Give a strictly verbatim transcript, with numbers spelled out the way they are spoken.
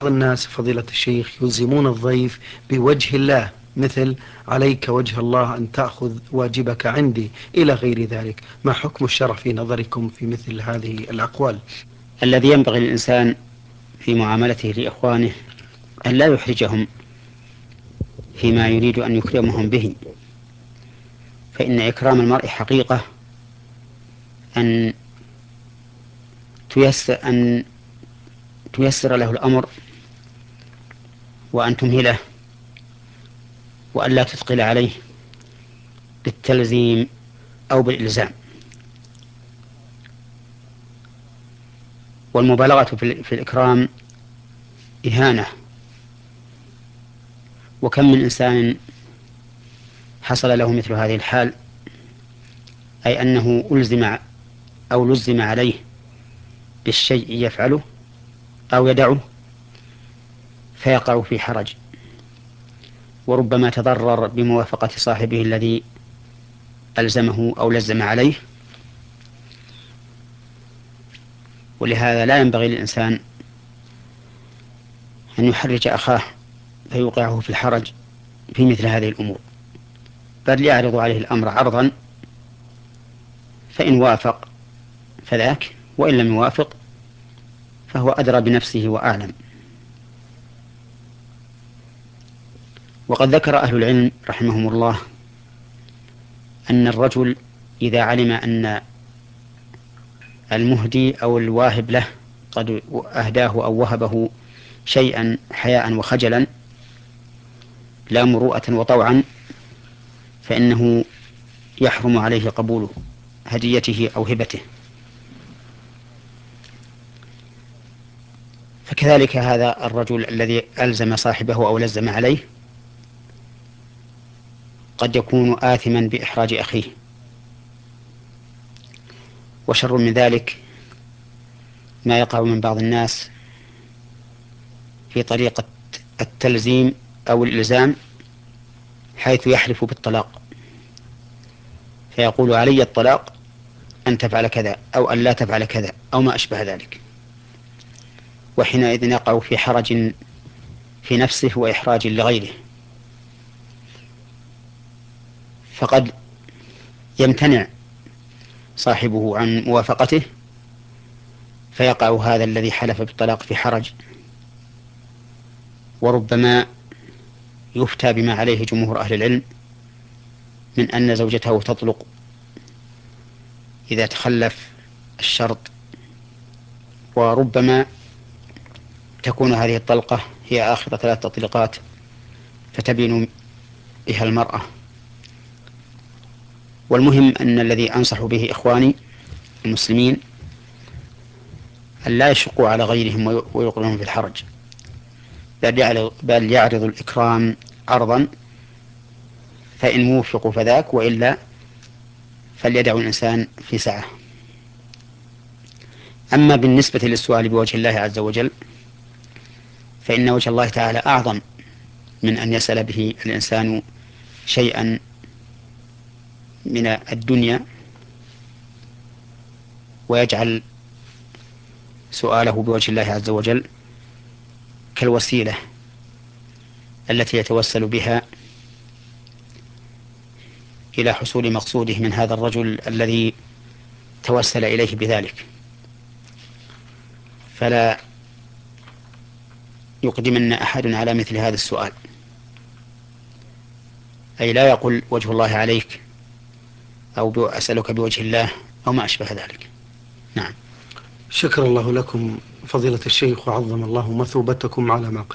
الناس فضيلة الشيخ يلزمون الضيف بوجه الله، مثل عليك وجه الله أن تأخذ واجبك عندي إلى غير ذلك. ما حكم الشرع في نظركم في مثل هذه الأقوال؟ الذي ينبغي للإنسان في معاملته لإخوانه أن لا يحرجهم فيما يريد أن يكرمهم به، فإن إكرام المرء حقيقة أن تيسر أن تيسر له الأمر، وأن تمهله، وأن لا تثقل عليه بالتلزيم أو بالإلزام. والمبالغة في الإكرام إهانة. وكم من إنسان حصل له مثل هذه الحال، أي أنه ألزم أو لزم عليه بالشيء يفعله أو يدعه فيقع في حرج، وربما تضرر بموافقة صاحبه الذي ألزمه أو لزم عليه. ولهذا لا ينبغي للإنسان أن يحرج أخاه فيوقعه في الحرج في مثل هذه الأمور، بل يعرض عليه الأمر عرضا، فإن وافق فذاك، وإن لم يوافق فهو أدرى بنفسه وأعلم. وقد ذكر أهل العلم رحمهم الله أن الرجل إذا علم أن المهدي أو الواهب له قد أهداه أو وهبه شيئا حياء وخجلا لا مروءة وطوعا، فإنه يحرم عليه قبول هديته أو هبته. فكذلك هذا الرجل الذي ألزم صاحبه أو لزم عليه قد يكون آثما بإحراج أخيه. وشر من ذلك ما يقع من بعض الناس في طريقة التلزيم أو الإلزام، حيث يحلف بالطلاق فيقول علي الطلاق أن تفعل كذا أو أن لا تفعل كذا أو ما أشبه ذلك، وحينئذ يقع في حرج في نفسه وإحراج لغيره. فقد يمتنع صاحبه عن موافقته فيقع هذا الذي حلف بالطلاق في حرج، وربما يفتى بما عليه جمهور أهل العلم من أن زوجته تطلق إذا تخلف الشرط، وربما تكون هذه الطلقة هي آخر ثلاث تطليقات فتبين بها المرأة. والمهم أن الذي أنصح به إخواني المسلمين أن لا يشقوا على غيرهم ويوقعهم في الحرج، بل يعرض الإكرام عرضا، فإن وفقوا فذاك، وإلا فليدع الإنسان في سعة. أما بالنسبة للسؤال بوجه الله عز وجل فإن وجه الله تعالى أعظم من أن يسأل به الإنسان شيئا من الدنيا ويجعل سؤاله بوجه الله عز وجل كالوسيلة التي يتوسل بها إلى حصول مقصوده من هذا الرجل الذي توسل إليه بذلك. فلا يقدمن أحد على مثل هذا السؤال، أي لا يقول وجه الله عليك أو أسألك بوجه الله أو ما أشبه ذلك. نعم. شكر الله لكم فضيلة الشيخ، وعظم الله مثوبتكم على ما